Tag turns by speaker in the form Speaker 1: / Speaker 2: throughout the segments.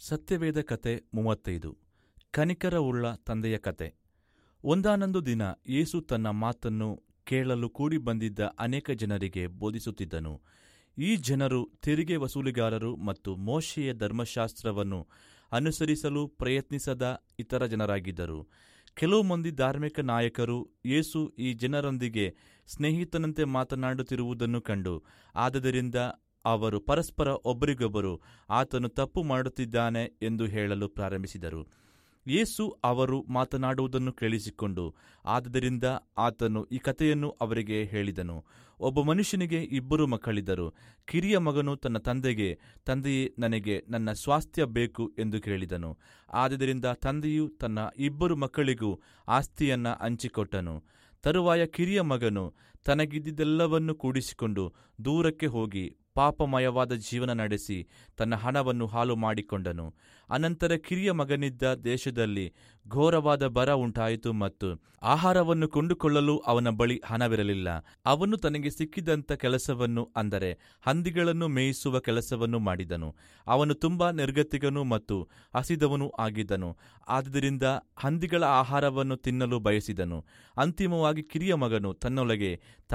Speaker 1: ಸತ್ಯವೇದ ಕತೆ 35. ಕನಿಕರವುಳ್ಳ ತಂದೆಯ ಕತೆ. ಒಂದಾನೊಂದು ದಿನ ಯೇಸು ತನ್ನ ಮಾತನ್ನು ಕೇಳಲು ಕೂಡಿ ಬಂದಿದ್ದ ಅನೇಕ ಜನರಿಗೆ ಬೋಧಿಸುತ್ತಿದ್ದನು. ಈ ಜನರು ತೆರಿಗೆ ವಸೂಲಿಗಾರರು ಮತ್ತು ಮೋಶೆಯ ಧರ್ಮಶಾಸ್ತ್ರವನ್ನು ಅನುಸರಿಸಲು ಪ್ರಯತ್ನಿಸದ ಇತರ ಜನರಾಗಿದ್ದರು. ಕೆಲವು ಮಂದಿ ಧಾರ್ಮಿಕ ನಾಯಕರು ಯೇಸು ಈ ಜನರೊಂದಿಗೆ ಸ್ನೇಹಿತನಂತೆ ಮಾತನಾಡುತ್ತಿರುವುದನ್ನು ಕಂಡು ಆದದರಿಂದ ಅವರು ಪರಸ್ಪರ ಒಬ್ಬರಿಗೊಬ್ಬರು ಆತನು ತಪ್ಪು ಮಾಡುತ್ತಿದ್ದಾನೆ ಎಂದು ಹೇಳಲು ಪ್ರಾರಂಭಿಸಿದರು. ಯೇಸು ಅವರು ಮಾತನಾಡುವುದನ್ನು ಕೇಳಿಸಿಕೊಂಡು ಆದದರಿಂದ ಆತನು ಈ ಕಥೆಯನ್ನು ಅವರಿಗೆ ಹೇಳಿದನು. ಒಬ್ಬ ಮನುಷ್ಯನಿಗೆ 2 ಮಕ್ಕಳಿದ್ದರು. ಕಿರಿಯ ಮಗನು ತನ್ನ ತಂದೆಗೆ, ತಂದೆಯೇ, ನನಗೆ ನನ್ನ ಸ್ವಾಸ್ಥ್ಯ ಬೇಕು ಎಂದು ಕೇಳಿದನು. ಆದದರಿಂದ ತಂದೆಯು ತನ್ನ 2 ಮಕ್ಕಳಿಗೂ ಆಸ್ತಿಯನ್ನು ಹಂಚಿಕೊಟ್ಟನು. ತರುವಾಯ ಕಿರಿಯ ಮಗನು ತನಗಿದ್ದಿದ್ದೆಲ್ಲವನ್ನೂ ಕೂಡಿಸಿಕೊಂಡು ದೂರಕ್ಕೆ ಹೋಗಿ ಪಾಪಮಯವಾದ ಜೀವನ ನಡೆಸಿ ತನ್ನ ಹಣವನ್ನು ಹಾಳು ಮಾಡಿಕೊಂಡನು. ಅನಂತರ ಕಿರಿಯ ಮಗನಿದ್ದ ದೇಶದಲ್ಲಿ ಘೋರವಾದ ಬರ ಉಂಟಾಯಿತು ಮತ್ತು ಆಹಾರವನ್ನು ಕೊಂಡುಕೊಳ್ಳಲು ಅವನ ಬಳಿ ಹಣವಿರಲಿಲ್ಲ. ಅವನು ತನಗೆ ಸಿಕ್ಕಿದಂಥ ಕೆಲಸವನ್ನು, ಅಂದರೆ ಹಂದಿಗಳನ್ನು ಮೇಯಿಸುವ ಕೆಲಸವನ್ನು ಮಾಡಿದನು. ಅವನು ತುಂಬಾ ನಿರ್ಗತಿಕನೂ ಮತ್ತು ಹಸಿದವನೂ ಆಗಿದ್ದನು. ಆದುದರಿಂದ ಹಂದಿಗಳ ಆಹಾರವನ್ನು ತಿನ್ನಲು ಬಯಸಿದನು. ಅಂತಿಮವಾಗಿ ಕಿರಿಯ ಮಗನು ತನ್ನೊಳಗೆ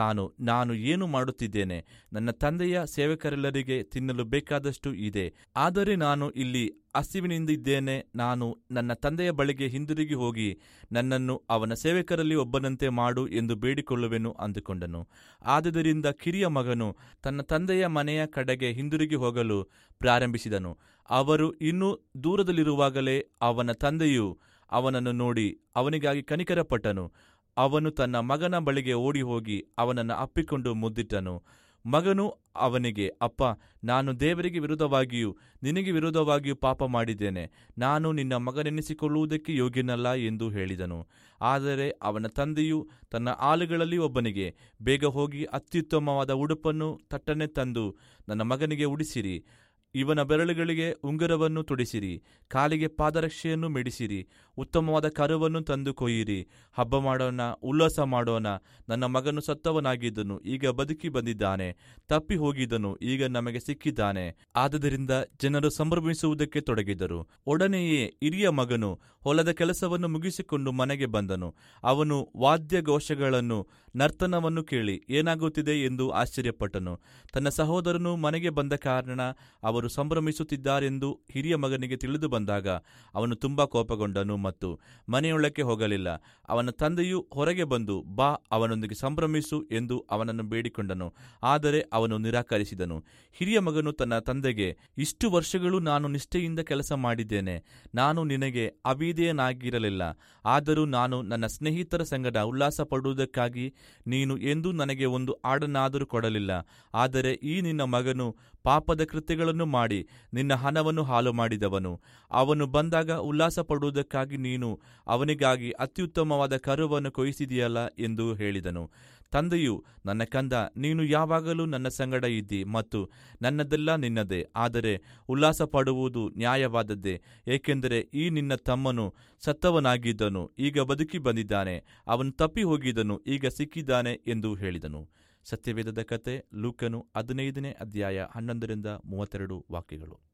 Speaker 1: ನಾನು ಏನು ಮಾಡುತ್ತಿದ್ದೇನೆ? ನನ್ನ ತಂದೆಯ ಸೇವಕರೆಲ್ಲರಿಗೆ ತಿನ್ನಲು ಬೇಕಾದಷ್ಟು ಇದೆ, ಆದರೆ ನಾನು ಇಲ್ಲಿ ಹಸಿವಿನಿಂದಿದ್ದೇನೆ. ನಾನು ನನ್ನ ತಂದೆಯ ಬಳಿಗೆ ಹಿಂದಿರುಗಿ ಹೋಗಿ ನನ್ನನ್ನು ಅವನ ಸೇವಕರಲ್ಲಿ ಒಬ್ಬನಂತೆ ಮಾಡು ಎಂದು ಬೇಡಿಕೊಳ್ಳುವೆನು ಅಂದುಕೊಂಡನು. ಆದುದರಿಂದ ಕಿರಿಯ ಮಗನು ತನ್ನ ತಂದೆಯ ಮನೆಯ ಕಡೆಗೆ ಹಿಂದಿರುಗಿ ಹೋಗಲು ಪ್ರಾರಂಭಿಸಿದನು. ಅವರು ಇನ್ನೂ ದೂರದಲ್ಲಿರುವಾಗಲೇ ಅವನ ತಂದೆಯು ಅವನನ್ನು ನೋಡಿ ಅವನಿಗಾಗಿ ಕನಿಕರಪಟ್ಟನು. ಅವನು ತನ್ನ ಮಗನ ಬಳಿಗೆ ಓಡಿಹೋಗಿ ಅವನನ್ನು ಅಪ್ಪಿಕೊಂಡು ಮುದ್ದಿಟ್ಟನು. ಮಗನು ಅವನಿಗೆ, ಅಪ್ಪ, ನಾನು ದೇವರಿಗೆ ವಿರುದ್ಧವಾಗಿಯೂ ನಿನಗೆ ವಿರುದ್ಧವಾಗಿಯೂ ಪಾಪ ಮಾಡಿದ್ದೇನೆ. ನಾನು ನಿನ್ನ ಮಗನೆನಿಸಿಕೊಳ್ಳುವುದಕ್ಕೆ ಯೋಗ್ಯನಲ್ಲ ಎಂದು ಹೇಳಿದನು. ಆದರೆ ಅವನ ತಂದೆಯು ತನ್ನ ಆಳುಗಳಲ್ಲಿ ಒಬ್ಬನಿಗೆ, ಬೇಗ ಹೋಗಿ ಅತ್ಯುತ್ತಮವಾದ ಉಡುಪನ್ನು ತಟ್ಟನೆ ತಂದು ನನ್ನ ಮಗನಿಗೆ ಉಡಿಸಿರಿ. ಇವನ ಬೆರಳುಗಳಿಗೆ ಉಂಗುರವನ್ನು ತೊಡಿಸಿರಿ, ಕಾಲಿಗೆ ಪಾದರಕ್ಷೆಯನ್ನು ಮೆಡಿಸಿರಿ. ಉತ್ತಮವಾದ ಕರುವನ್ನು ತಂದು ಕೊಯ್ಯಿರಿ. ಹಬ್ಬ ಮಾಡೋಣ, ಉಲ್ಲಾಸ ಮಾಡೋಣ. ನನ್ನ ಮಗನು ಸತ್ತವನಾಗಿದ್ದನು, ಈಗ ಬದುಕಿ ಬಂದಿದ್ದಾನೆ. ತಪ್ಪಿ ಹೋಗಿದ್ದನು, ಈಗ ನಮಗೆ ಸಿಕ್ಕಿದ್ದಾನೆ. ಆದುದರಿಂದ ಜನರು ಸಂಭ್ರಮಿಸುವುದಕ್ಕೆ ತೊಡಗಿದರು. ಒಡನೆಯೇ ಹಿರಿಯ ಮಗನು ಹೊಲದ ಕೆಲಸವನ್ನು ಮುಗಿಸಿಕೊಂಡು ಮನೆಗೆ ಬಂದನು. ಅವನು ವಾದ್ಯಘೋಷಗಳನ್ನು, ನರ್ತನವನ್ನು ಕೇಳಿ ಏನಾಗುತ್ತಿದೆ ಎಂದು ಆಶ್ಚರ್ಯಪಟ್ಟನು. ತನ್ನ ಸಹೋದರನು ಮನೆಗೆ ಬಂದ ಕಾರಣ ಅವರು ಸಂಭ್ರಮಿಸುತ್ತಿದ್ದಾರೆಂದು ಹಿರಿಯ ಮಗನಿಗೆ ತಿಳಿದು ಬಂದಾಗ ಅವನು ತುಂಬಾ ಕೋಪಗೊಂಡನು ಮತ್ತು ಮನೆಯೊಳಕ್ಕೆ ಹೋಗಲಿಲ್ಲ. ಅವನ ತಂದೆಯು ಹೊರಗೆ ಬಂದು, ಬಾ, ಅವನೊಂದಿಗೆ ಸಂಭ್ರಮಿಸು ಎಂದು ಅವನನ್ನು ಬೇಡಿಕೊಂಡನು. ಆದರೆ ಅವನು ನಿರಾಕರಿಸಿದನು. ಹಿರಿಯ ಮಗನು ತನ್ನ ತಂದೆಗೆ, ಇಷ್ಟು ವರ್ಷಗಳು ನಾನು ನಿಷ್ಠೆಯಿಂದ ಕೆಲಸ ಮಾಡಿದ್ದೇನೆ. ನಾನು ನಿನಗೆ ಅವಿಧೇಯನಾಗಿರಲಿಲ್ಲ. ಆದರೂ ನಾನು ನನ್ನ ಸ್ನೇಹಿತರ ಸಂಗಡ ಉಲ್ಲಾಸ ಪಡುವುದಕ್ಕಾಗಿ ನೀನು ಎಂದೂ ನನಗೆ ಒಂದು ಆಡನ್ನಾದರೂ ಕೊಡಲಿಲ್ಲ. ಆದರೆ ಈ ನಿನ್ನ ಮಗನು ಪಾಪದ ಕೃತ್ಯಗಳನ್ನು ಮಾಡಿ ನಿನ್ನ ಹಣವನ್ನು ಹಾಳು ಮಾಡಿದವನು. ಅವನು ಬಂದಾಗ ಉಲ್ಲಾಸ ಪಡುವುದಕ್ಕಾಗಿ ನೀನು ಅವನಿಗಾಗಿ ಅತ್ಯುತ್ತಮವಾದ ಕರುವನ್ನು ಕೊಯ್ಯಿಸಿದೆಯಲ್ಲ ಎಂದು ಹೇಳಿದನು. ತಂದೆಯು, ನನ್ನ ಕಂದ, ನೀನು ಯಾವಾಗಲೂ ನನ್ನ ಸಂಗಡ ಇದ್ದಿ ಮತ್ತು ನನ್ನದೆಲ್ಲ ನಿನ್ನದೇ. ಆದರೆ ಉಲ್ಲಾಸ ಪಡುವುದು ನ್ಯಾಯವಾದದ್ದೇ, ಏಕೆಂದರೆ ಈ ನಿನ್ನ ತಮ್ಮನು ಸತ್ತವನಾಗಿದ್ದನು, ಈಗ ಬದುಕಿ ಬಂದಿದ್ದಾನೆ. ಅವನು ತಪ್ಪಿ ಹೋಗಿದ್ದನು, ಈಗ ಸಿಕ್ಕಿದ್ದಾನೆ ಎಂದು ಹೇಳಿದನು. ಸತ್ಯವೇದದ ಕತೆ. ಲೂಕನು 15ನೇ ಅಧ್ಯಾಯ 11-32 ವಾಕ್ಯಗಳು.